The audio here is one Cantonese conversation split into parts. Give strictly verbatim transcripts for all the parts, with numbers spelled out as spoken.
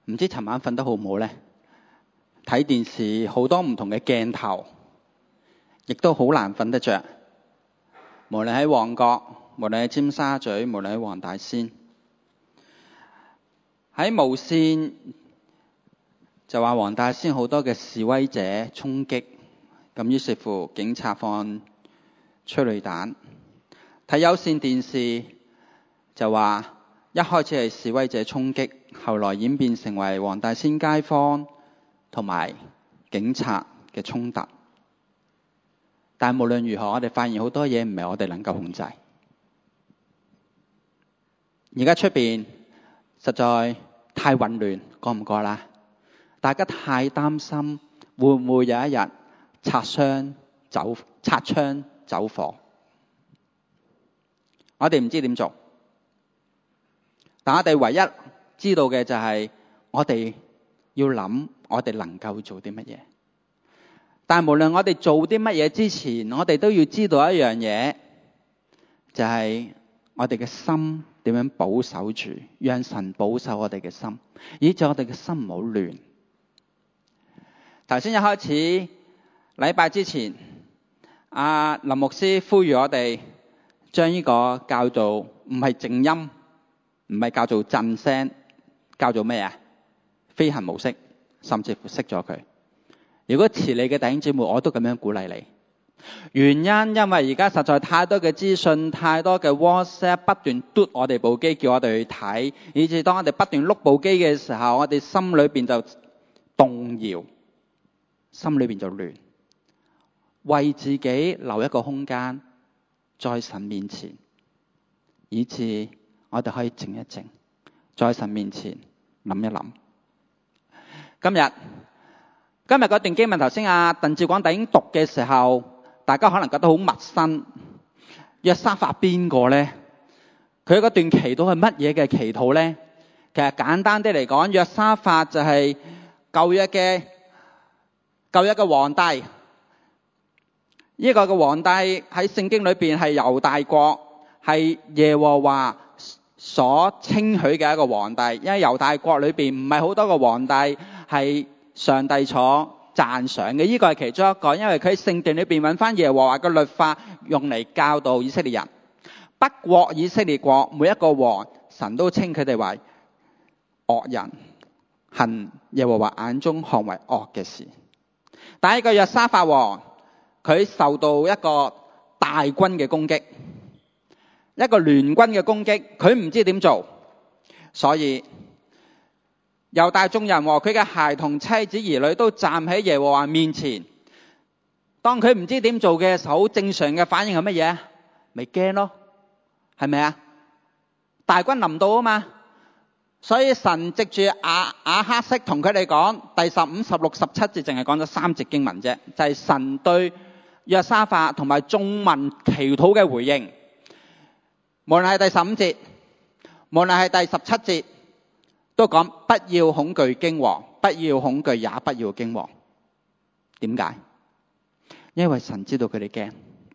唔知尋晚瞓得好唔好呢？睇電視好多唔同嘅鏡頭，亦都好難瞓得着。無論喺旺角，無論喺尖沙咀，無論喺黃大仙，喺無線就話黃大仙好多嘅示威者衝擊，咁於是乎警察放催淚彈。睇有線電視就話一開始係示威者衝擊，後來演變成為黃大仙街坊同埋警察嘅衝突。但無論如何，我哋發現好多嘢唔係我哋能夠控制。而家出邊實在太混亂，覺唔覺啦？大家太擔心會唔會有一日擦槍走擦槍走火。我哋唔知點做，但我哋唯一知道嘅就係我哋要諗我哋能夠做啲乜嘢。但無論我哋做啲乜嘢之前，我哋都要知道一樣嘢，就係我哋嘅心點樣保守住，讓神保守我哋嘅心，以致我哋嘅心唔好亂。頭先一開始禮拜之前，阿林牧師呼籲我哋將呢個叫做唔係靜音，唔係叫做震聲，叫做咩啊？飛行模式，甚至乎熄咗佢。如果遲你嘅弟兄姊妹，我都咁樣鼓勵你。原因因為而家實在太多嘅資訊，太多嘅 WhatsApp 不斷嘟我哋部機，叫我哋去睇，以至當我哋不斷碌部機嘅時候，我哋心裏邊就動搖，心裏邊就亂。為自己留一個空間，在神面前，以致我哋可以靜一靜，在神面前諗一諗。今日今日嗰段經文，頭先阿鄧志廣弟兄讀嘅時候，大家可能覺得好陌生。約沙法邊個呢？佢嗰段祈禱係乜嘢嘅祈禱呢？其實簡單啲嚟講，約沙法就係舊約嘅舊約嘅皇帝。呢、這個嘅皇帝喺聖經裏邊係猶大國，係耶和華所稱許嘅一個皇帝。因為猶大國裏邊唔係好多個皇帝係上帝所讚賞嘅，呢個係其中一個。因為佢喺聖殿裏邊揾翻耶和華嘅律法，用嚟教導以色列人。北國以色列國每一個王，神都稱佢哋為惡人，行耶和華眼中看為惡嘅事。但係呢個約沙法王，佢受到一個大軍嘅攻擊，一個聯軍嘅攻擊，佢唔知點做，所以猶大眾人和佢嘅孩童、妻子、兒女都站喺耶和華面前。當佢唔知點做嘅時候，正常嘅反應係乜嘢？咪驚咯，係咪啊？大軍臨到啊嘛，所以神藉住亞亞哈斯同佢哋講，第十五、十六、十七節淨係講咗三節經文啫，就係、是、神對約沙法同埋眾民祈禱嘅回應。無論係第十五節，無論係第十七節，都講不要恐懼驚惶，不要恐懼，也不要驚惶。點解？因為神知道佢哋驚，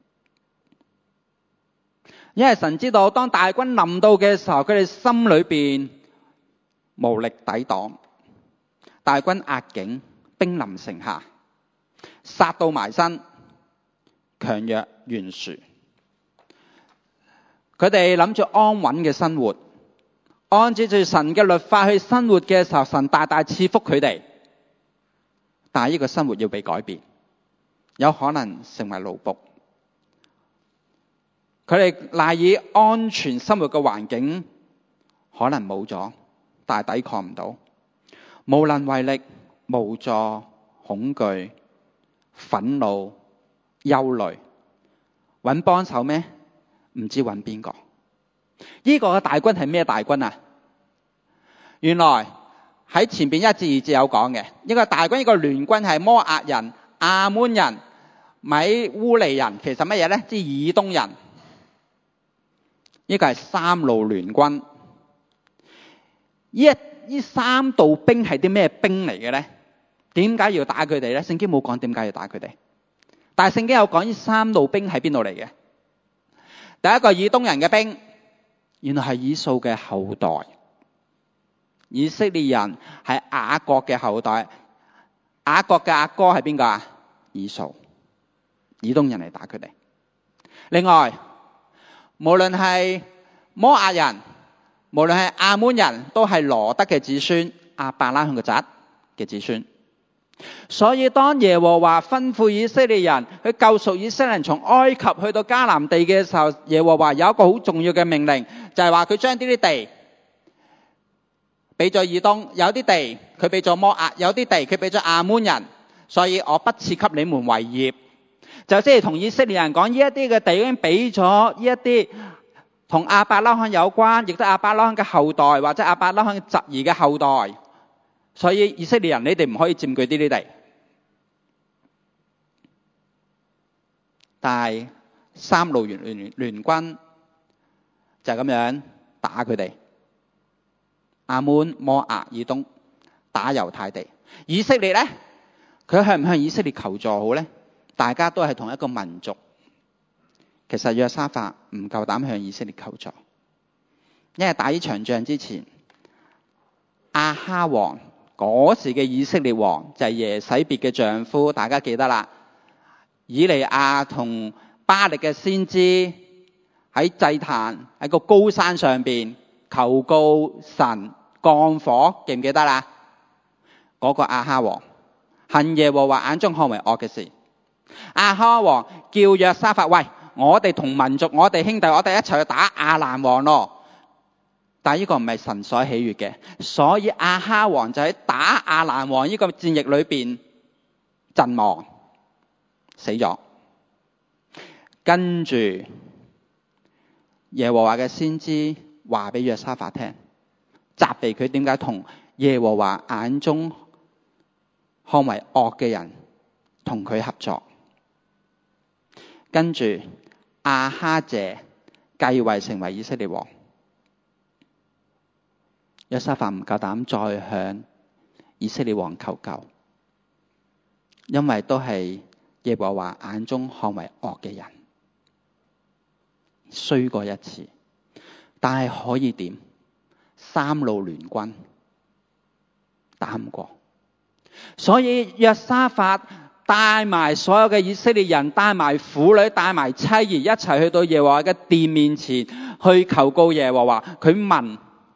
因為神知道當大軍臨到嘅時候，佢哋心裏邊無力抵擋。大軍壓境，兵臨城下，殺到埋身，強弱懸殊。佢哋諗住安穩嘅生活，按照住神嘅律法去生活嘅時候，神大大賜福佢哋。但係呢個生活要被改變，有可能成為奴僕。佢哋賴以安全生活嘅環境可能冇咗，但係抵抗唔到，無能為力，無助、恐懼、憤怒、憂慮，揾幫手咩？唔知揾邊個？呢個嘅大軍係咩大軍啊？原來喺前邊一至二節有講嘅，呢個大軍，呢個聯軍係摩押人、亞捫人、米烏尼人，其實乜嘢呢？即係以東人。呢個係三路聯軍。呢一呢三道兵係啲咩兵嚟嘅呢？點解要打佢哋呢？聖經冇講點解要打佢哋，但係聖經有講呢三道兵喺邊度嚟嘅。第一個以東人嘅兵，原來係以掃嘅後代。 以色列人係雅各嘅後代，雅各嘅阿哥係邊個啊？以掃，以東人嚟打佢哋。另外，無論係摩押人，無論係亞捫人，都係羅得嘅子孫，亞伯拉罕嘅侄嘅子孫。所以當耶和華吩咐以色列人去救贖以色列人從埃及去到迦南地嘅時候，耶和華有一個好重要嘅命令，就係話佢將呢啲地俾咗以東，有啲地佢俾咗摩押，有啲地佢俾咗亞捫人，所以我不賜給你們為業。就即係同以色列人講，呢一啲嘅地已經俾咗呢一啲同亞伯拉罕有關，亦都亞伯拉罕嘅後代或者亞伯拉罕嘅侄兒嘅後代。所以以色列人，你哋唔可以佔據呢啲地。但係三路聯聯聯軍就係咁樣打佢哋，亞捫、摩押、以東打猶太地。以色列咧，佢向唔向以色列求助好咧？大家都係同一個民族，其實約沙法唔夠膽向以色列求助，因為打呢場仗之前，亞哈王嗰時嘅以色列王就係耶洗別嘅丈夫，大家記得啦。以利亞同巴力嘅先知喺祭壇喺個高山上邊求告神降火，記唔記得啦？嗰、那個亞哈王行耶和華眼中看為惡嘅事。亞哈王叫約沙法，喂，我哋同民族，我哋兄弟，我哋一齊去打亞蘭王咯。但係呢個唔係神所喜悅嘅，所以亞哈王就喺打亞蘭王呢個戰役裏邊陣亡死咗。跟住耶和華嘅先知話俾約沙法聽，責備佢點解同耶和華眼中看為惡嘅人同佢合作。跟住亞哈謝繼位成為以色列王，約沙法唔夠膽再向以色列王求救，因為都係耶和華眼中看為惡嘅人，衰過一次，但係可以點？三路聯軍打唔過，所以約沙法帶埋所有嘅以色列人，帶埋婦女，帶埋妻兒一齊去到耶和華嘅殿面前去求告耶和華。佢問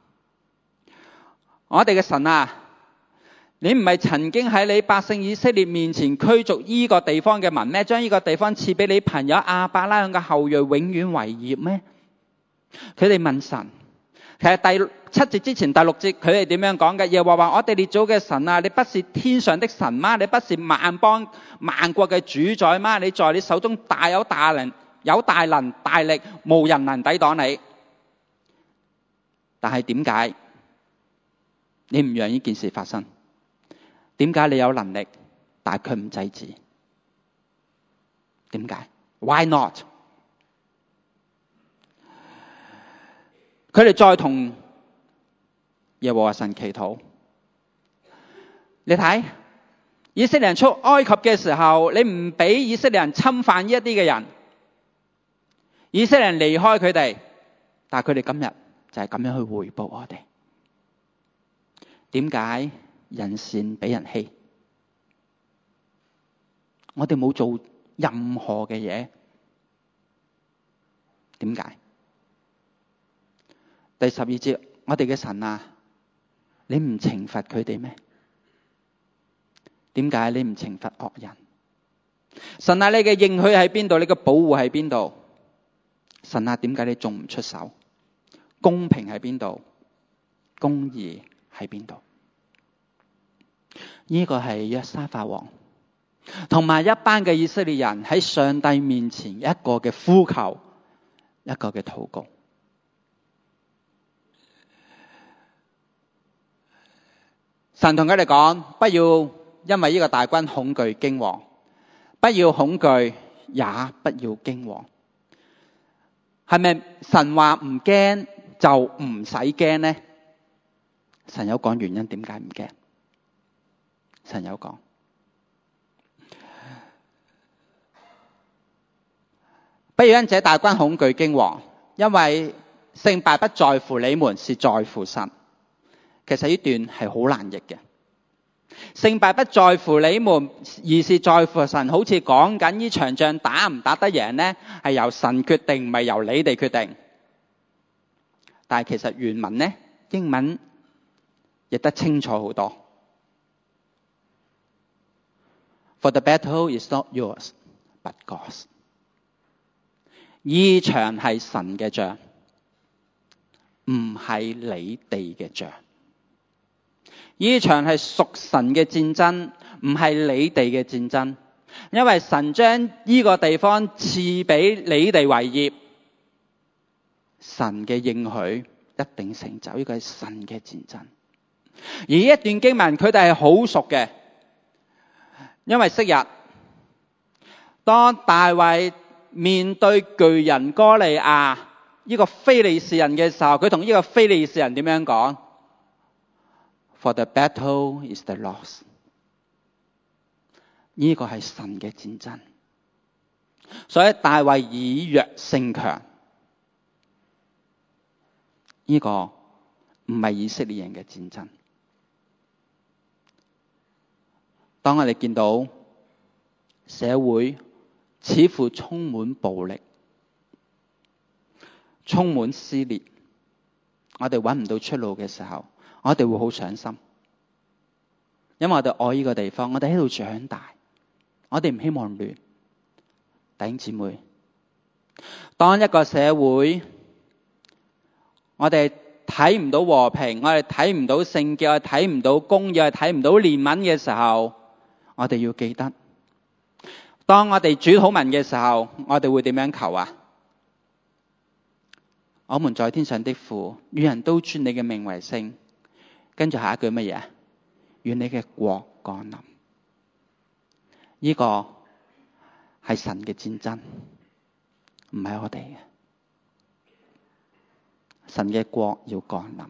我哋嘅神啊，你唔係曾經喺你百姓以色列面前驅逐呢個地方嘅民咩？將呢個地方賜俾你朋友亞伯拉罕嘅後裔永遠為業咩？佢哋問神。其實第七節之前第六節佢哋點樣講嘅？耶和華我哋列祖嘅神啊，你不是天上的神嗎？你不是萬邦萬國嘅主宰嗎？你在你手中大有大能，有大能大力，無人能抵擋你。但係點解你唔讓呢件事發生？點解你有能力但係佢唔制止？點解 ？Why not？佢哋再同耶和華神祈禱。你睇以色列人出埃及嘅時候，你唔俾以色列人侵犯呢一啲嘅人，以色列人離開佢哋，但係佢哋今日就係咁樣去回報我哋。點解人善俾人欺？我哋冇做任何嘅嘢，點解？第十二節，我哋嘅神啊，你唔懲罰佢哋咩？點解你唔懲罰惡人？神啊，你嘅應許喺邊度？你嘅保護喺邊度？神啊，點解你仲唔出手？公平喺邊度？公義喺邊度？呢個係約沙法王同埋一班嘅以色列人喺上帝面前一個嘅呼求，一個嘅禱告。神同佢哋講，不要因為呢個大軍恐懼驚惶，不要恐懼，也不要驚惶。係咪神話唔驚就唔使驚呢？神有講原因點解唔驚？神有講，不要因這大軍恐懼驚惶，因為勝敗不在乎你們，是在乎神。 其實呢段係好難譯嘅。勝敗不在乎你們，而是在乎神。好似講緊呢場仗打唔打得贏呢，係由神決定，唔係由你哋決定。但係其實原文呢，英文譯得清楚好多。For the battle is not yours, but God's。呢場係神嘅仗，唔係你哋嘅仗。呢場係屬神嘅戰爭，唔係你哋嘅戰爭。因為神將呢個地方賜俾你哋為業，神嘅應許一定成就，呢個係神嘅戰爭。而呢一段經文佢哋係好熟嘅，因為昔日當大衛面對巨人哥利亞呢個非利士人嘅時候，佢同呢個非利士人點樣講？ For the battle is the Lord's。 呢個係神嘅戰爭，所以大衛以弱勝強。呢個唔係以色列人嘅戰爭。當我哋見到社會似乎充滿暴力，充滿撕裂，我哋揾唔到出路嘅時候，我哋會好傷心，因為我哋愛呢個地方，我哋喺度長大，我哋唔希望亂。弟兄姊妹，當一個社會我哋睇唔到和平，我哋睇唔到聖潔，我哋睇唔到公義，我哋睇唔到憐憫嘅時候，我哋要記得，當我哋主禱文嘅時候，我哋會點樣求啊？我們在天上的父，願人都尊你嘅名為聖。跟住下一句乜嘢？願你嘅國降臨。呢個係神嘅戰爭，唔係我哋嘅。神嘅國要降臨，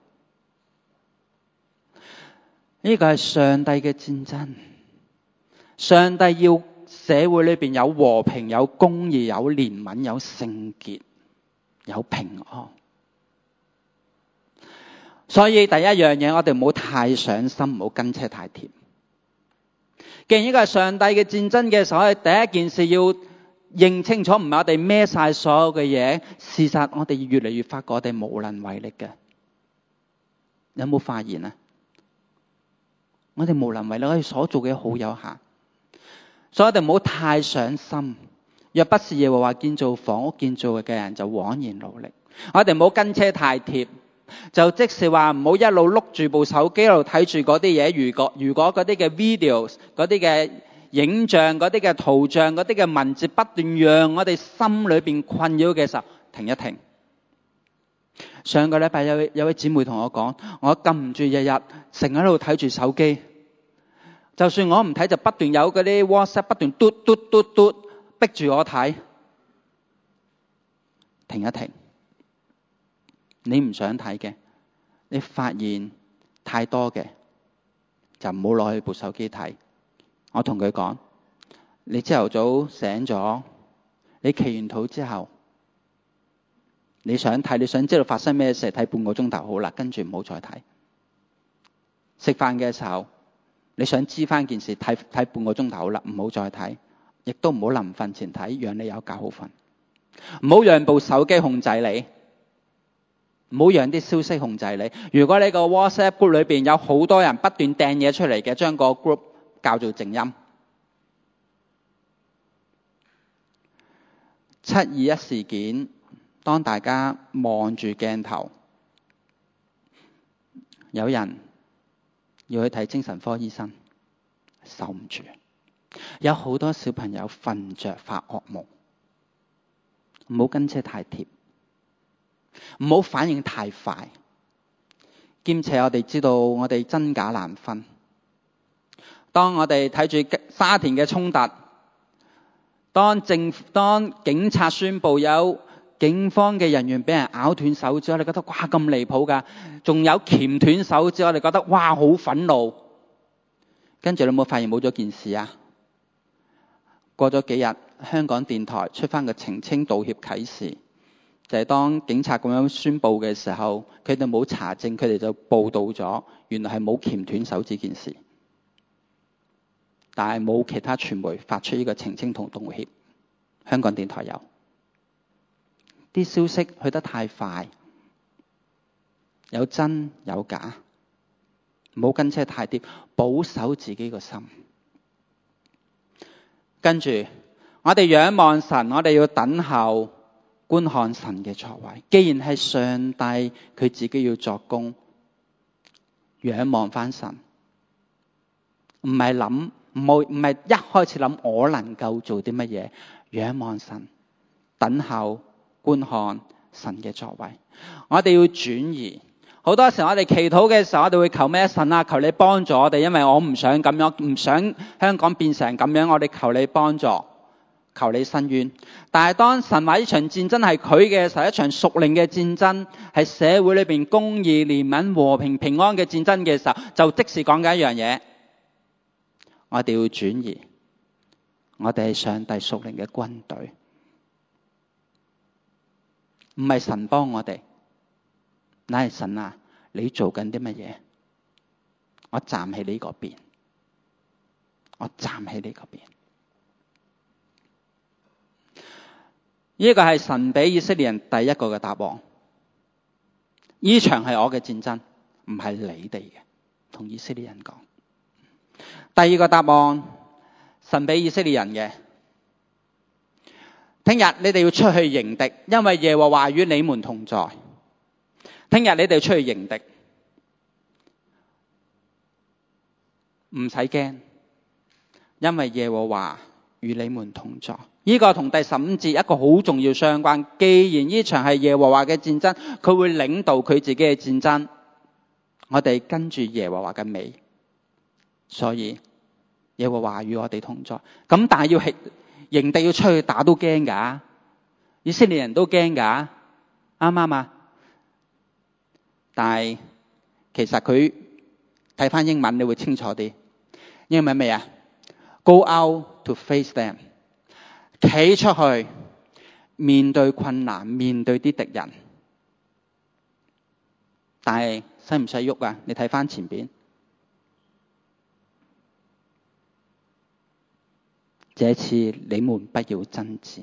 呢個係上帝嘅戰爭。上帝要社會裏邊有和平、有公義、有憐憫、有聖潔、有平安。所以第一樣嘢，我哋唔好太上心，唔好跟車太貼。既然呢個係上帝嘅戰爭嘅時候，第一件事要認清楚，唔係我哋孭晒所有嘅嘢。事實我哋越嚟越發覺我哋無能為力嘅。有冇發現啊？我哋無能為力，我哋所做嘅好有限。所以我哋唔好太上心。若不是耶和華建造房屋，建造嘅人就枉然勞力。我哋唔好跟車太貼，就即是話唔好一路碌住部手機，一路睇住嗰啲嘢。如果如果嗰啲嘅 videos、嗰啲嘅影像、嗰啲嘅圖像、嗰啲嘅文字不斷讓我哋心裏邊困擾嘅時候，停一停。上個禮拜有有位姊妹同我講，我禁唔住日日成日喺度睇住手機，就算我唔睇，就不斷有嗰啲 WhatsApp 不斷嘟嘟嘟嘟逼住我睇。停一停，你唔想睇嘅，你發現太多嘅，就唔好攞去部手機睇。我同佢講，你朝頭早醒咗，你祈完禱之後，你想睇，你想知道發生咩事，睇半個鐘頭好啦，跟住唔好再睇。食飯嘅時候，你想知翻件事，睇睇半個鐘頭好啦，唔好再睇，亦都唔好臨瞓前睇，讓你有覺好瞓。唔好讓部手機控制你，唔好讓啲消息控制你。如果你個 WhatsApp group 裏邊有好多人不斷掟嘢出嚟嘅，將個 group 校做靜音。七二一事件，當大家望住鏡頭，有人要去睇精神科醫生，受唔住。有好多小朋友瞓着發噩夢。唔好跟車太貼，唔好反應太快，兼且我哋知道我哋真假難分。當我哋睇住沙田嘅衝突，當政當警察宣布有警方嘅人員俾人咬斷手指，我哋覺得哇咁離譜㗎，仲有鉗斷手指，我哋覺得哇好憤怒。跟住你有冇發現冇咗件事啊？過咗幾日，香港電台出翻個澄清道歉啟事， 就係當警察咁樣宣佈嘅時候，佢哋冇查證，佢哋就報道咗，原來係冇鉗斷手指件事，但係冇其他傳媒發出呢個澄清同道歉。香港電台有，啲消息去得太快，有真有假，唔好跟車太貼，保守自己個心。跟住我哋仰望神，我哋要等候觀看神嘅作為。既然係上帝佢自己要作工，仰望翻神，唔係諗，唔好唔係一開始諗我能夠做啲乜嘢。仰望神，等候觀看神嘅作為。我哋要轉移。好多時我哋祈禱嘅時候，我哋會求咩？神啊，求你幫助我哋，因為我唔想咁樣，唔想香港變成咁樣。我哋求你幫助，求你伸冤。但係當神話呢場戰爭係佢嘅時候，一場屬靈嘅戰爭，係社會裏邊公義、憐憫、和平、平安嘅戰爭嘅時候，就即時講緊一樣嘢，我哋要轉移。我哋係上帝屬靈嘅軍隊，唔係神幫我哋，乃係神啊，你做緊啲乜嘢？我站喺你嗰邊，我站喺你嗰邊。呢個係神俾以色列人第一個嘅答案。呢場係我嘅戰爭，唔係你哋嘅，同以色列人講。第二個答案，神俾以色列人嘅，聽日你哋要出去迎敵，因為耶和華與你們同在。聽日你哋出去迎敵，唔使驚，因為耶和華與你們同在。呢個同第十五節一個好重要相關。既然呢場係耶和華嘅戰爭，佢會領導佢自己嘅戰爭，我哋跟住耶和華嘅尾，所以耶和華與我哋同在。咁但係要係營地要出去打都驚噶，以色列人都驚噶，啱唔啱啊？但係其實佢睇翻英文你會清楚啲。英文咩啊？ Go out to face them， 企出去面對困難，面對啲敵人。但係使唔使喐啊？你睇翻前邊，這次你們不要爭戰，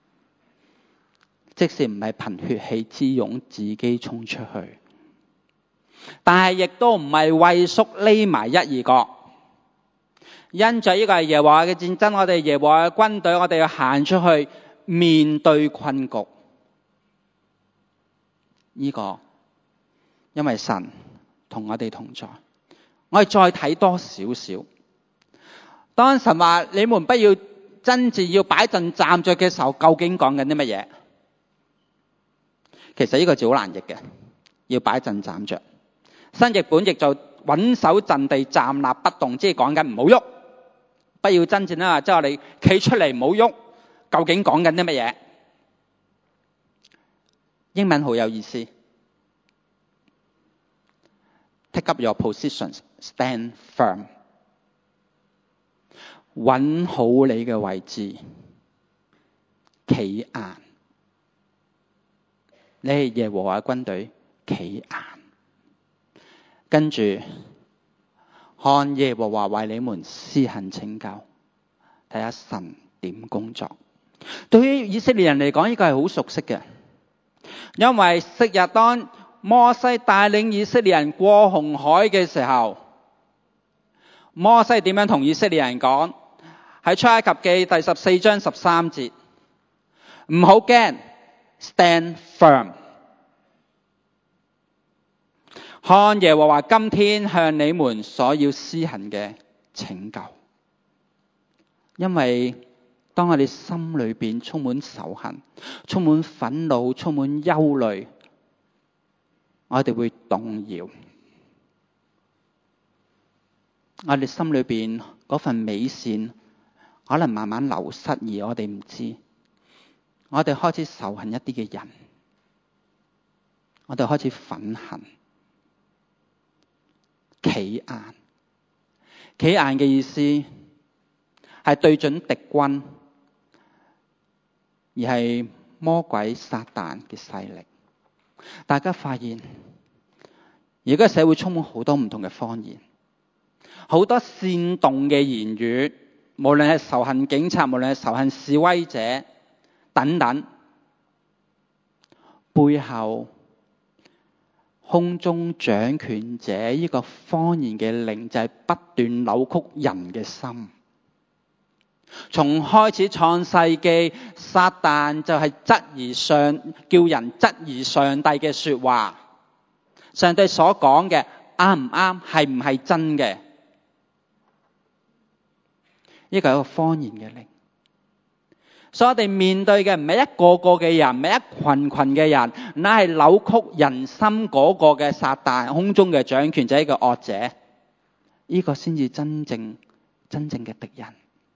即使唔係憑血氣之勇自己衝出去，但係亦都唔係畏縮匿埋一二角。因着呢個係耶和華嘅戰爭，我哋耶和華嘅軍隊，我哋要行出去面對困局。呢個因為神同我哋同在。我哋再睇多少少，當神話你們不要爭戰，要擺陣站着嘅時候，究竟講緊啲乜嘢？其實呢個字好難譯嘅，要擺陣站着。新譯本譯就穩守陣地，站立不動，即係講緊唔好喐，不要爭戰啦。即係我哋企出嚟唔好喐，究竟講緊啲乜嘢？英文好有意思。Take up your positions, stand firm。揾好你嘅位置，企硬。你係耶和華軍隊，企硬。跟住看耶和華為你們施行拯救，睇下神點工作。對於以色列人嚟講，呢個係好熟悉嘅，因為昔日當摩西帶領以色列人過紅海嘅時候，摩西點樣同以色列人講？喺出埃及記第十四章十三節，唔好驚 ，stand firm。看耶和華今天向你們所要施行嘅拯救。因為當我哋心裏邊充滿仇恨、充滿憤怒、充滿憂慮，我哋會動搖。我哋心裏邊嗰份美善可能慢慢流失，而我哋唔知。我哋開始仇恨一啲嘅人，我哋開始憤恨。企硬，企硬嘅意思係對準敵軍，而係魔鬼撒旦嘅勢力。大家發現而家社會充滿好多唔同嘅謊言，好多煽動嘅言語，無論係仇恨警察，無論係仇恨示威者等等，背後空中掌權者呢個謊言嘅靈就係不斷扭曲人嘅心。從開始創世紀，撒旦就係質疑上，叫人質疑上帝嘅說話，上帝所講嘅啱唔啱，係唔係真嘅？呢個係一個謊言嘅靈。所以我哋面對嘅唔係一個個嘅人，唔係一群群嘅人，乃係扭曲人心嗰個嘅撒旦，空中嘅掌權者，一個惡者。呢個先至真正真正嘅敵人。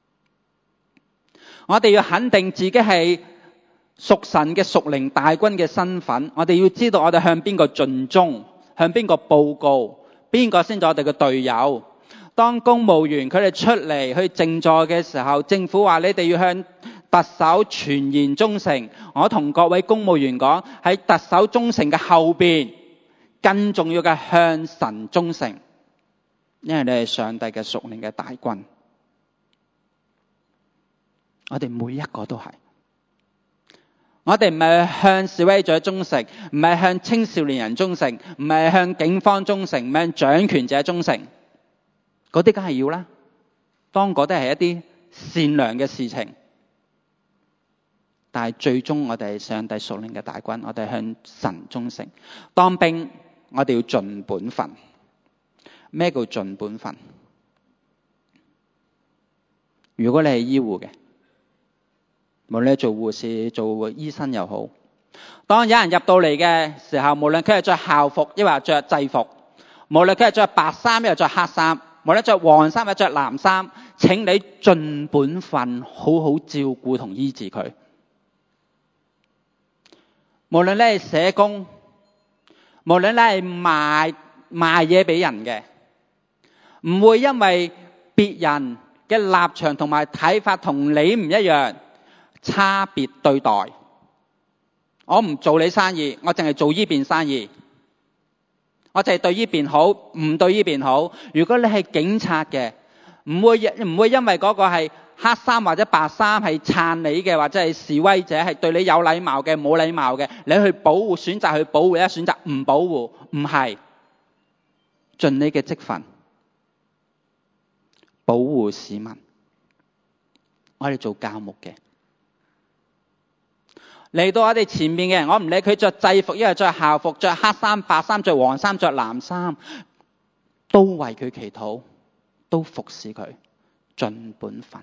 我哋要肯定自己係屬神嘅屬靈大軍嘅身份。我哋要知道我哋向邊個盡忠，向邊個報告，邊個先係我哋嘅隊友。當公務員佢哋出嚟去靜坐嘅時候，政府話你哋要向特首全然忠誠。我同各位公務員講，喺特首忠誠嘅後邊，更重要嘅向神忠誠，因為你係上帝嘅屬靈嘅大軍。我哋每一個都係，我哋唔係向示威者忠誠，唔係向青少年人忠誠，唔係向警方忠誠，唔係向掌權者忠誠。嗰啲梗係要啦，當嗰啲係一啲善良嘅事情。但係最終我哋係上帝屬靈嘅大軍，我哋向神忠誠。當兵我哋要盡本分。咩叫盡本分？如果你係醫護嘅，無論你做護士、做醫生又好，當有人入到嚟嘅時候，無論佢係着校服抑或着制服，無論佢係着白衫抑或着黑衫，無論着黃衫或者着藍衫，請你盡本分，好好照顧同醫治佢。無論你係社工，無論你係賣賣嘢俾人嘅，唔會因為別人嘅立場同埋睇法同你唔一樣，差別對待。我唔做你生意，我淨係做呢邊生意，我淨係對呢邊好，唔對呢邊好。如果你係警察嘅，唔會唔會因為嗰個係黑衫或者白衫係撐你嘅，或者係示威者係對你有禮貌嘅、冇禮貌嘅，你去保護，選擇去保護，一選擇唔保護，唔係盡你嘅職分，保護市民。我哋做教牧嘅，嚟到我哋前面嘅人，我唔理佢着制服，因為着校服，着黑衫、白衫、着黃衫、着藍衫，都為佢祈禱，都服侍佢，盡本分。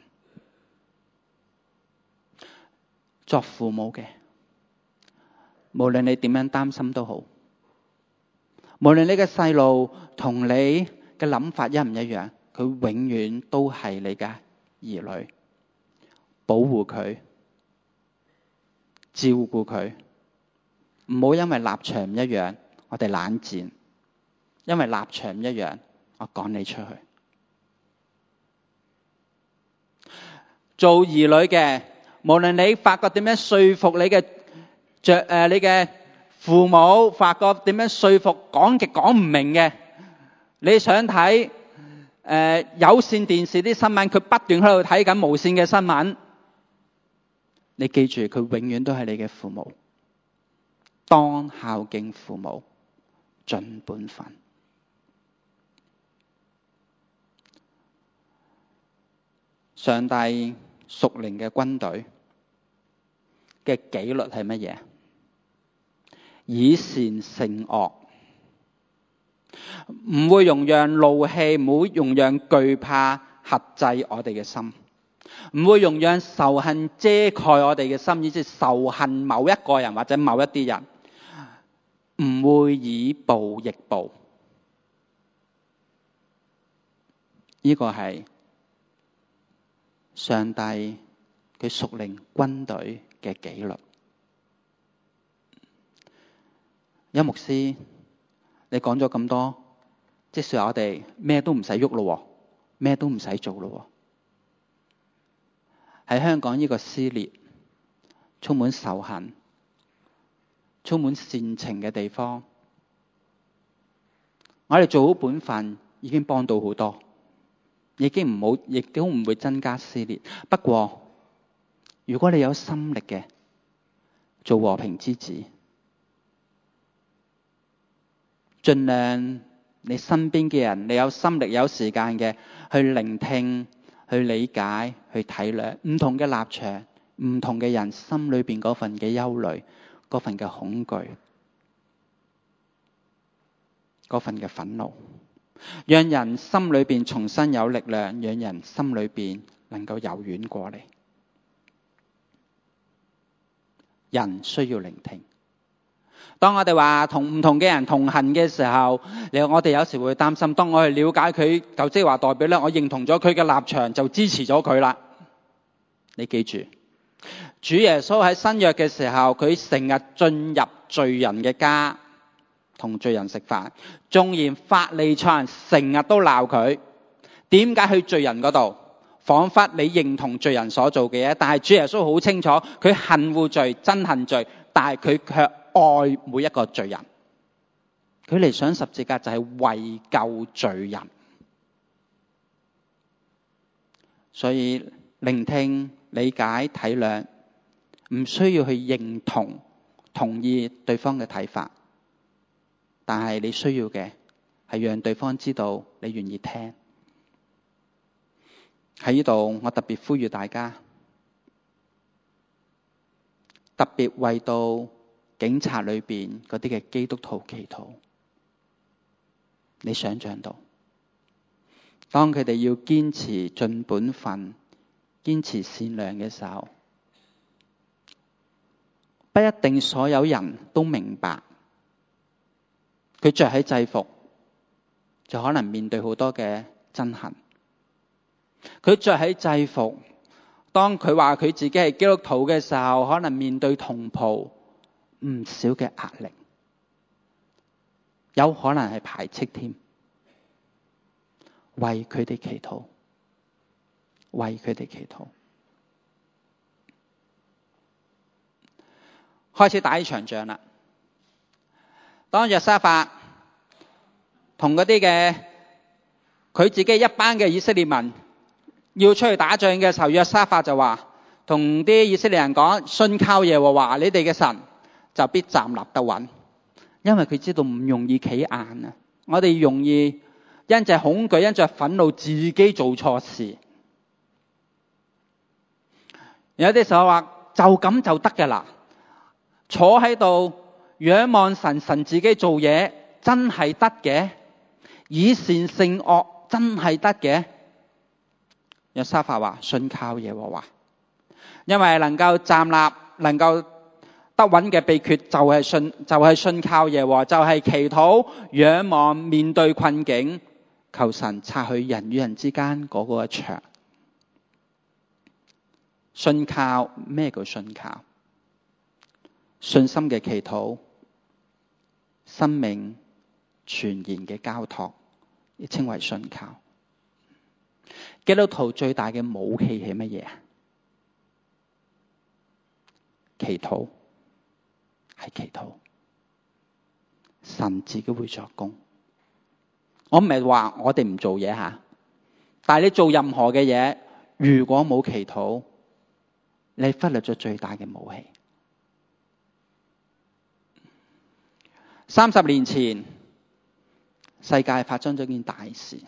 作父母嘅，無論你點樣擔心都好，無論你嘅細路同你嘅諗法一唔一樣，佢永遠都係你嘅兒女，保護佢，照顧佢，唔好因為立場唔一樣，我哋冷戰；因為立場唔一樣，我趕你出去。做兒女嘅，無論你發覺點樣說服你嘅着誒，你嘅父母，發覺點樣說服講極講唔明嘅，你想睇誒、呃、有線電視啲新聞，佢不斷喺度睇緊無線嘅新聞。你記住，佢永遠都係你嘅父母，當孝敬父母，盡本分。上帝屬靈嘅軍隊嘅紀律係乜嘢？以善勝惡，唔會容讓怒氣，唔會容讓懼怕轄制我哋嘅心，唔會容讓仇恨遮蓋我哋嘅心，以致仇恨某一個人或者某一啲人，唔會以暴易暴。呢個係上帝佢屬靈軍隊嘅紀律。邱牧師，你講咗咁多，即係我哋咩都唔使喐咯，咩都唔使做咯。喺香港呢個撕裂， 充滿仇恨、充滿煽情嘅地方，我哋做好本分已經幫到好多，已經唔好，亦都唔會增加撕裂。不過，如果你有心力嘅，做和平之子，盡量你身邊嘅人，你有心力、有時間嘅，去聆聽、去理解、去體諒唔同嘅立場、唔同嘅人心裏邊嗰份嘅憂慮、嗰份嘅恐懼、嗰份嘅憤怒，讓人心裏邊重新有力量，讓人心裏邊能夠柔軟過嚟。人需要聆聽。當我哋話同唔同嘅人同行嘅時候，我哋有時會擔心，當我去了解佢，就即係話代表咧，我認同咗佢嘅立場，就支持咗佢啦。你記住，主耶穌喺新約嘅時候，佢成日進入罪人嘅家，同罪人食飯。縱然法利賽人成日都鬧佢，點解去罪人嗰度？彷彿你認同罪人所做嘅嘢，但係主耶穌好清楚，佢恨惡罪，憎恨罪，但係佢卻愛每一個罪人。佢嚟上十字架就係為救罪人。所以聆聽、理解、體諒，唔需要去認同、同意對方嘅睇法，但係你需要嘅係讓對方知道你願意聽。喺呢度，我特別呼籲大家，特別為到警察裏邊嗰啲嘅基督徒祈禱。你想象到，當佢哋要堅持盡本分、堅持善良嘅時候，不一定所有人都明白。佢着喺制服，就可能面對好多嘅憎恨。佢着喺制服，當佢話佢自己係基督徒嘅時候，可能面對同袍唔少嘅壓力，有可能係排斥添。為佢哋祈禱，為佢哋祈禱。開始打呢場仗啦。當約沙法同嗰啲嘅佢自己一班嘅以色列民要出去打仗嘅時候，約沙法就話同啲以色列人講：信靠耶和華你哋嘅神，就必站立得穩。因為佢知道唔容易企硬啊，我哋容易因着恐懼、因着憤怒自己做錯事。有啲時候話就咁就得嘅啦，坐喺度仰望神，神自己做嘢真係得嘅，以善勝惡真係得嘅。約沙法話：信靠耶和華，因為能夠站立、能夠得穩嘅秘訣就係信，就係信靠耶和華，就係祈禱、仰望、面對困境，求神擦去人與人之間嗰個牆。信靠，咩叫信靠？信心嘅祈禱，生命全然嘅交託，亦稱為信靠。基督徒最大嘅武器係乜嘢啊？祈禱，係祈禱。神自己會作工。我唔係話我哋唔做嘢吓，但係你做任何嘅嘢，如果冇祈禱，你忽略咗最大嘅武器。三十年前，世界發生咗件大事。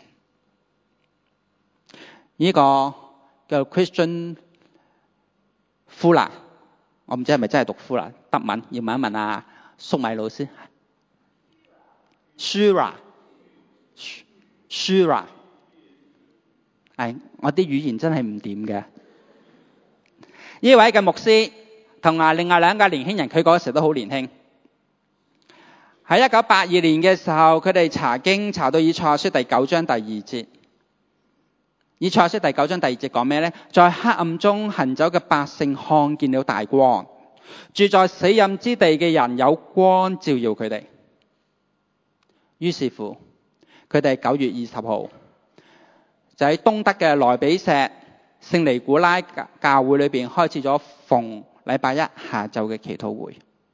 呢、這個叫 Christian Fuller， 我唔知係咪真係讀 Fuller， 德文要問一問啊，粟米老師。Shura Shura， 係我啲語言真係唔掂嘅。呢位嘅牧師同埋另外兩個年輕人，佢嗰時都好年輕。喺一九八二年嘅時候，佢哋查經查到以賽亞書第九章第二節。以賽亞書第九章第二節講咩呢？在黑暗中行走嘅百姓看見了大光，住在死蔭之地嘅人有光照耀佢哋。於是乎，佢哋九月二十號就喺東德嘅萊比錫聖尼古拉教會裏邊開始咗逢禮拜一下晝嘅祈禱會。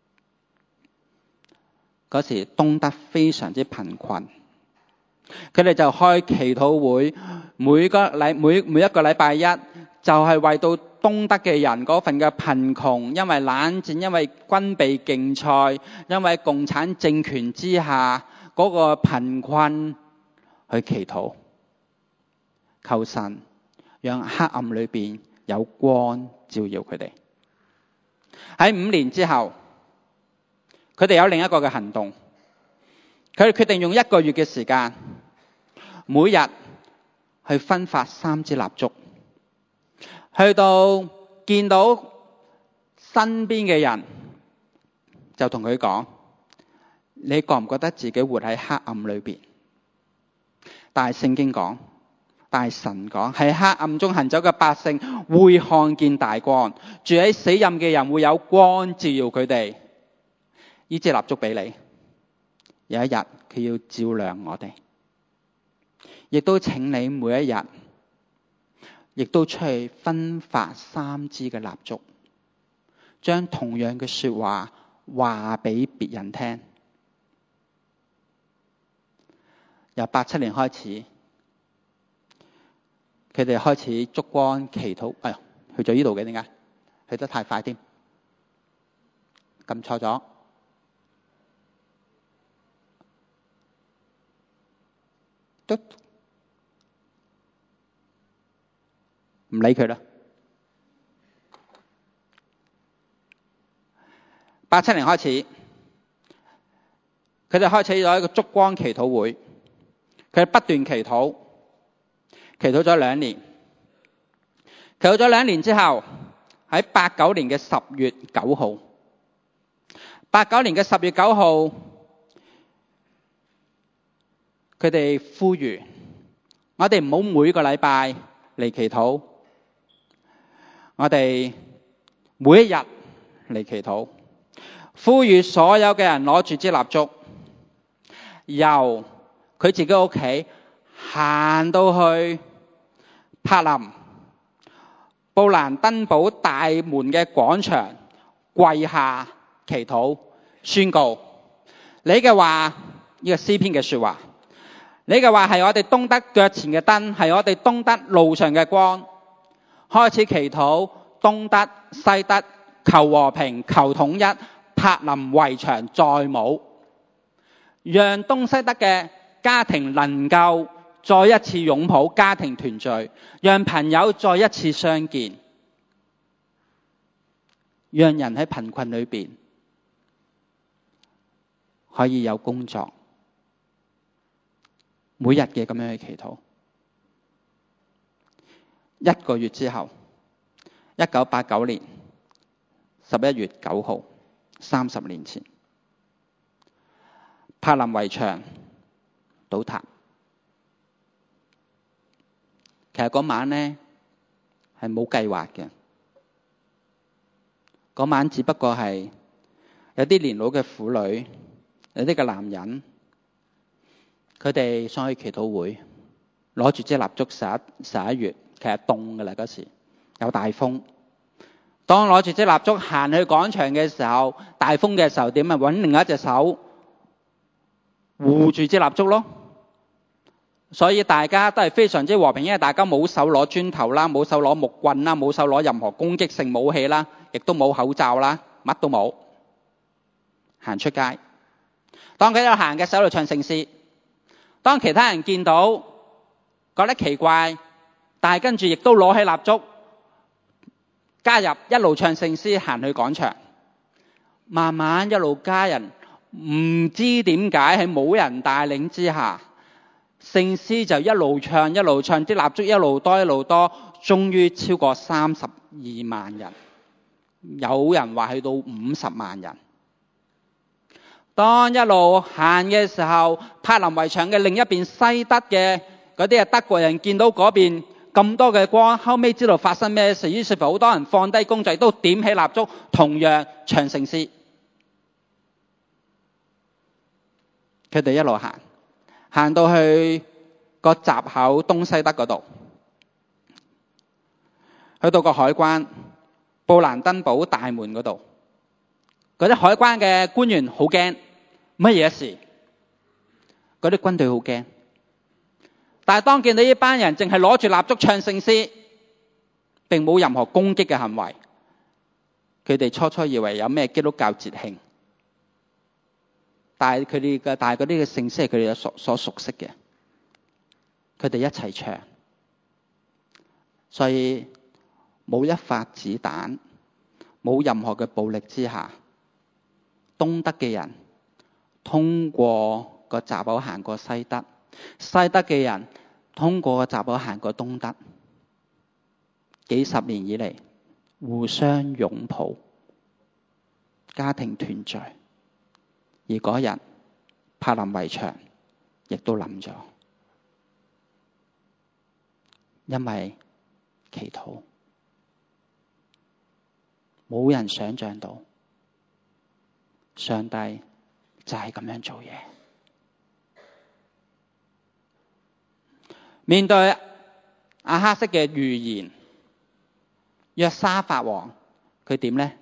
嗰時東德非常之貧困，佢哋就開祈禱會，每個禮每每一個禮拜一就係為到東德嘅人嗰份嘅貧窮，因為冷戰，因為軍備競賽，因為共產政權之下嗰個貧困去祈禱，求神讓黑暗裏邊有光照耀佢哋。喺五年之後，佢哋有另一個嘅行動，佢哋決定用一個月嘅時間，每日去分發三支蠟燭，去到見到身邊嘅人就同佢講：你覺唔覺得自己活喺黑暗裏邊？但係聖經講，但係神講，喺黑暗中行走嘅百姓會看見大光，住喺死蔭嘅人會有光照耀佢哋。呢支蠟燭俾你，有一日佢要照亮我哋，亦都請你每一日亦都出去分發三支嘅蠟燭，將同樣嘅說話話俾別人聽。由八七年開始，佢哋開始燭光祈禱。哎呀，去咗呢度嘅，點解去得太快添？撳錯咗。都唔理佢啦。八七年開始，佢哋開始咗一個燭光祈禱會，佢哋不斷祈禱，祈禱咗兩年。祈禱咗兩年之後，喺八九年嘅十月九號，八九年嘅十月九號。佢哋呼籲我哋唔好每個禮拜嚟祈禱，我哋每一日嚟祈禱，呼籲所有嘅人攞住支蠟燭，由佢自己屋企行到去柏林布蘭登堡大門嘅廣場，跪下祈禱，宣告你嘅話，呢個詩篇嘅說話。你嘅話係我哋東德腳前嘅燈，係我哋東德路上嘅光。開始祈禱東德西德求和平，求統一，柏林圍牆再冇，讓東西德嘅家庭能夠再一次擁抱家庭團聚，讓朋友再一次相見，讓人喺貧困裏邊可以有工作。每日嘅咁樣去祈禱。一個月之後，一九八九年十一月九號，三十年前，柏林圍牆倒塌。其實嗰晚呢係冇計劃嘅，嗰晚只不過係有啲年老嘅婦女，有啲嘅男人。佢哋上去祈禱會，攞住支蠟燭。十一十一月，其實凍㗎啦，嗰時有大風。當攞住支蠟燭行去廣場嘅時候，大風嘅時候點啊？揾另一隻手護住支蠟燭咯。所以大家都係非常之和平，因為大家冇手攞磚頭啦，冇手攞木棍啦，冇手攞任何攻擊性武器啦，亦都冇口罩啦，乜都冇。行出街，當佢喺度行嘅時候，喺度唱聖詩。當其他人見到覺得奇怪，但係跟住亦都攞起蠟燭加入，一路唱聖詩行去廣場。慢慢一路家人唔知點解喺冇人帶領之下，聖詩就一路唱一路唱，啲蠟燭一路多一路多，終於超過三十二萬人，有人話去到五十萬人。當一路行嘅時候，柏林圍牆嘅另一邊西德嘅嗰啲德國人見到嗰邊咁多嘅光，後尾知道發生咩事，於是乎好多人放低工作都點起蠟燭，同樣唱聖詩。佢哋一路行，行到去個閘口東西德嗰度，去到個海關， 布蘭登堡大門嗰度，嗰啲海關嘅官員好驚，乜嘢事？嗰啲軍隊好驚。但係當見到呢班人淨係攞住蠟燭唱聖詩，並冇任何攻擊嘅行為，佢哋初初以為有咩基督教節慶，但係佢哋嘅但係嗰啲嘅聖詩係佢哋所所熟悉嘅，佢哋一齊唱，所以冇一發子彈，冇任何嘅暴力之下，東德嘅人通過個閘口行過西德，西德嘅人通過個閘口行過東德，幾十年以嚟互相擁抱，家庭團聚。而嗰日柏林圍牆亦都冧咗，因為祈禱。冇人想象到上帝就係咁樣做嘢。面對亞哈斯嘅預言，約沙法王佢點呢？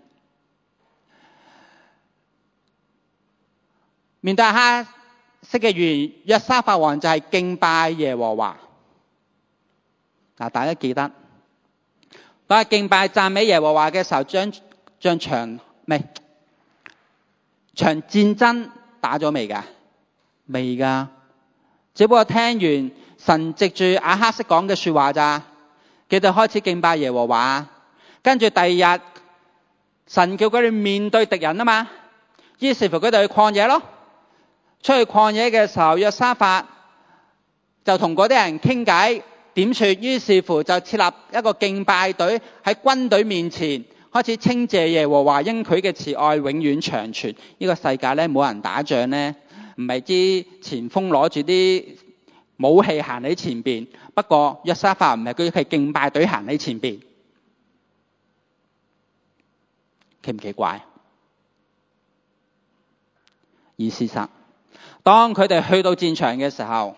面對亞哈斯嘅預言，約沙法王就係敬拜耶和華。嗱，大家記得當係敬拜讚美耶和華嘅時候，將將場未場戰爭打咗未㗎？未㗎，只不過聽完神藉住亞哈斯講嘅說話咋，佢哋開始敬拜耶和華。跟住第二日，神叫佢哋面對敵人啊嘛，於是乎佢哋去曠野咯。出去曠野嘅時候，約沙法就同嗰啲人傾偈點說，於是乎就設立一個敬拜隊喺軍隊面前開始稱謝耶和華，因佢嘅慈愛永遠長存。呢個世界咧冇人打仗咧，唔係啲前鋒攞住啲武器行喺前邊，不過約沙法唔係，佢係敬拜隊行喺前邊，奇唔奇怪？而事實當佢哋去到戰場嘅時候，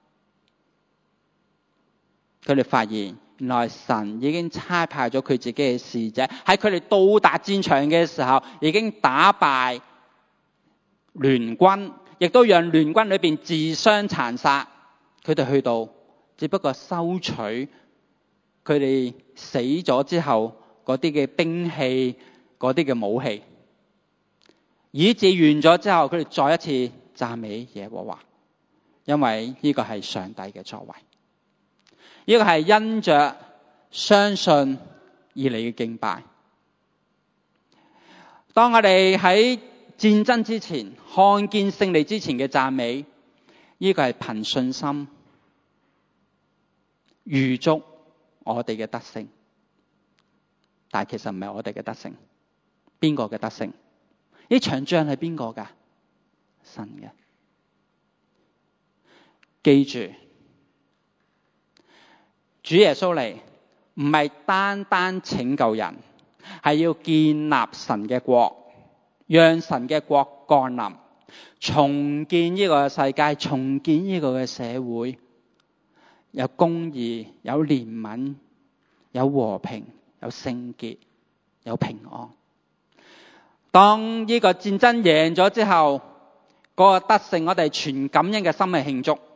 佢哋發現原來神已經差派咗佢自己嘅使者，喺佢哋到達戰場嘅時候已經打敗聯軍，亦都讓聯軍裏邊自相殘殺。佢哋去到只不過收取佢哋死咗之後嗰啲嘅兵器，嗰啲嘅武器，以至完咗之後，佢哋再一次讚美耶和華，因為呢個係上帝嘅作為，呢個係因着相信而嚟嘅敬拜。當我哋喺戰爭之前看見勝利之前嘅讚美，呢個係憑信心預祝我哋嘅得勝，但係其實唔係我哋嘅得勝。邊個嘅得勝？呢場仗係邊個㗎？神嘅。記住，主耶穌嚟唔係單單拯救人，係要建立神嘅國，讓神嘅國降臨，重建呢個世界，重建呢個嘅社會，有公義，有憐憫，有和平，有聖潔，有平安。當呢個戰爭贏咗之後，嗰個得勝，我哋全感恩嘅心去慶祝。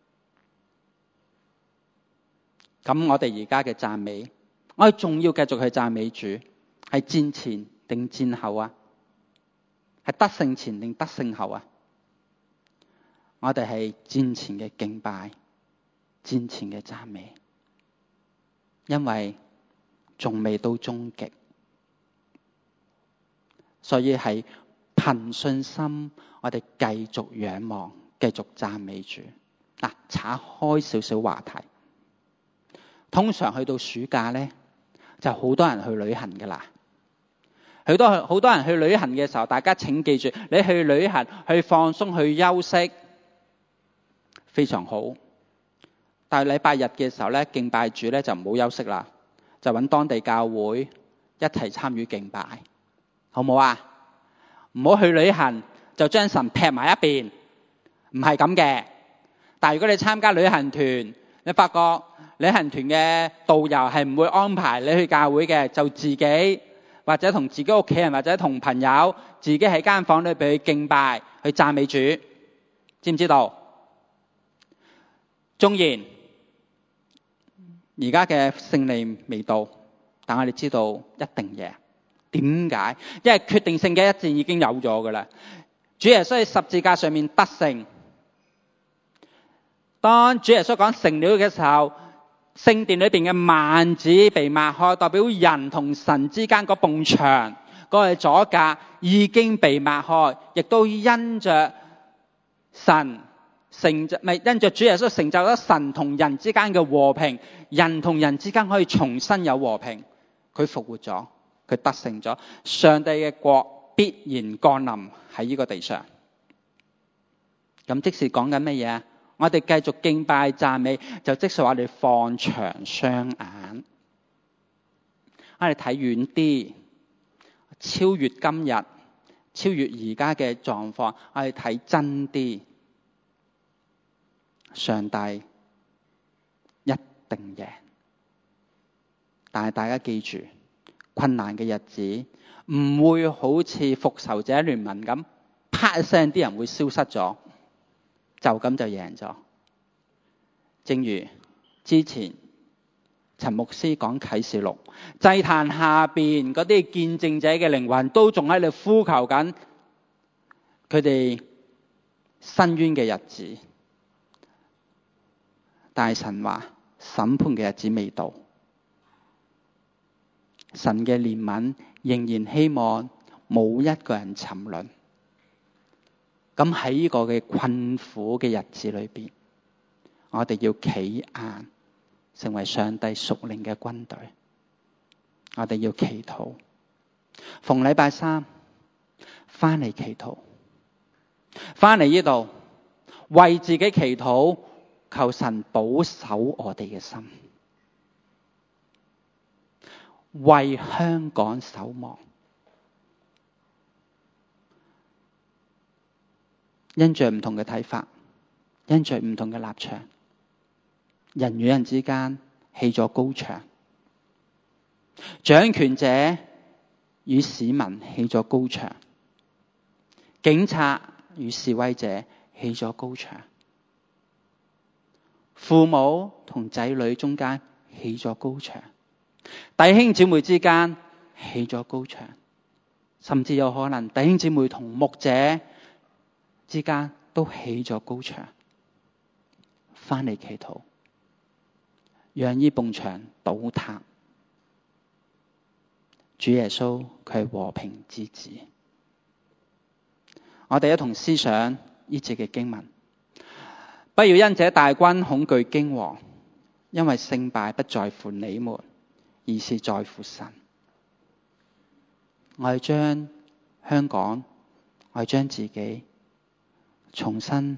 咁我哋而家嘅讚美，我哋仲要繼續去讚美主，係戰前定戰後啊？係得勝前定得勝後啊？我哋係戰前嘅敬拜，戰前嘅讚美，因為仲未到終極，所以係憑信心，我哋繼續仰望，繼續讚美主。嗱，岔開少少話題。通常去到暑假咧，就好多人去旅行噶啦。好多好多人去旅行嘅時候，大家請記住，你去旅行去放鬆去休息非常好。但係禮拜日嘅時候咧，敬拜主咧就唔好休息啦，就揾當地教會一齊參與敬拜，好唔好啊？唔好去旅行就將神劈埋一邊，唔係咁嘅。但係如果你參加旅行團，你發覺旅行團嘅導遊係唔會安排你去教會嘅，就自己或者同自己屋企人，或者同朋友，自己喺間房裏邊去敬拜，去讚美主，知唔知道？縱然而家嘅勝利未到，但我哋知道一定贏。點解？因為決定性嘅一戰已經有咗噶啦。主耶穌喺十字架上面得勝。當主耶穌講成了嘅時候，聖殿裏邊嘅幔子被擘開，代表人同神之間嗰埲牆，嗰個阻隔已經被擘開，亦都因着神成就，咪因着主耶穌成就咗神同人之間嘅和平，人同人之間可以重新有和平。佢復活咗，佢得勝咗，上帝嘅國必然降臨喺呢個地上。咁即是講緊乜嘢啊？我哋繼續敬拜讚美，就即是話我哋放長雙眼，我哋睇遠啲，超越今日，超越而家嘅狀況，我哋睇真啲，上帝一定贏。但係大家記住，困難嘅日子唔會好似復仇者聯盟咁，啪一聲啲人會消失咗，就咁就贏咗。正如之前陳牧師講啟示錄，祭壇下邊嗰啲見證者嘅靈魂都仲喺度呼求緊佢哋申冤嘅日子，但係神話審判嘅日子未到，神嘅憐憫仍然希望冇一個人沉淪。咁喺呢個嘅困苦嘅日子裏邊，我哋要企硬，成為上帝屬靈嘅軍隊。我哋要祈禱，逢禮拜三翻嚟祈禱，翻嚟呢度為自己祈禱，求神保守我哋嘅心，為香港守望。因着唔同嘅睇法，因着唔同嘅立場，人與人之間起咗高牆，掌權者與市民起咗高牆，警察與示威者起咗高牆，父母同仔女中間起咗高牆，弟兄姊妹之間起咗高牆，甚至有可能弟兄姊妹同牧者之間都起咗高牆。翻嚟祈禱，讓呢埲牆倒塌。主耶穌佢係和平之子。我哋一同思想呢節嘅經文，不要因這大軍恐懼驚惶，因為勝敗不在乎你們，而是在乎神。我哋將香港，我哋將自己重新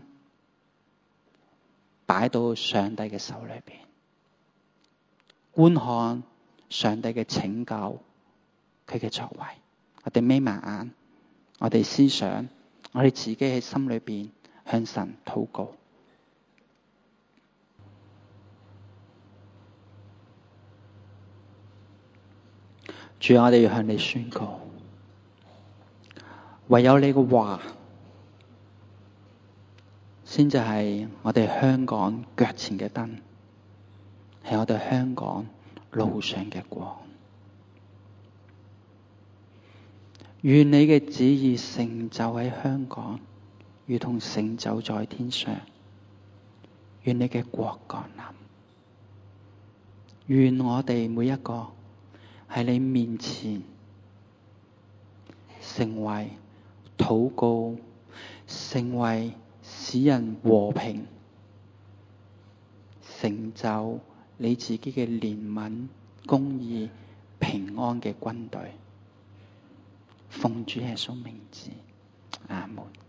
擺到上帝嘅手裏邊，觀看上帝嘅拯救，佢嘅作為。我哋眯埋眼，我哋思想，我哋自己喺心裏邊向神禱告。主，我哋要向你宣告，唯有你嘅話先至係我哋香港腳前嘅燈，係我哋香港路上嘅光。願你嘅旨意成就喺香港，如同成就在天上。願你嘅國降臨。願我哋每一個喺你面前成為禱告，成為使人和平，成就你自己嘅憐憫、公義、平安嘅軍隊。奉主耶穌名字，阿門。